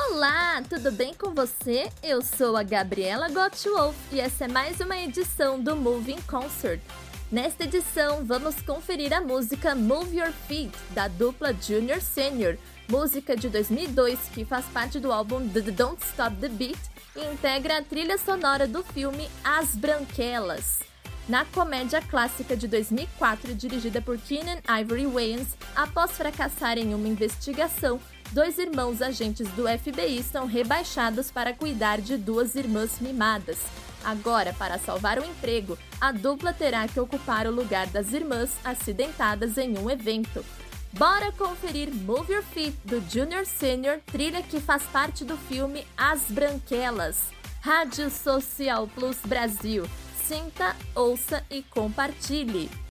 Olá, tudo bem com você? Eu sou a Gabriela Gottwolf e essa é mais uma edição do Moving Concert. Nesta edição, vamos conferir a música Move Your Feet, da dupla Junior Senior, música de 2002 que faz parte do álbum Don't Stop the Beat e integra a trilha sonora do filme As Branquelas. Na comédia clássica de 2004, dirigida por Keenen Ivory Wayans, após fracassar em uma investigação, dois irmãos agentes do FBI são rebaixados para cuidar de duas irmãs mimadas. Agora, para salvar o emprego, a dupla terá que ocupar o lugar das irmãs acidentadas em um evento. Bora conferir Move Your Feet, do Junior Senior, trilha que faz parte do filme As Branquelas. Rádio Social Plus Brasil. Sinta, ouça e compartilhe.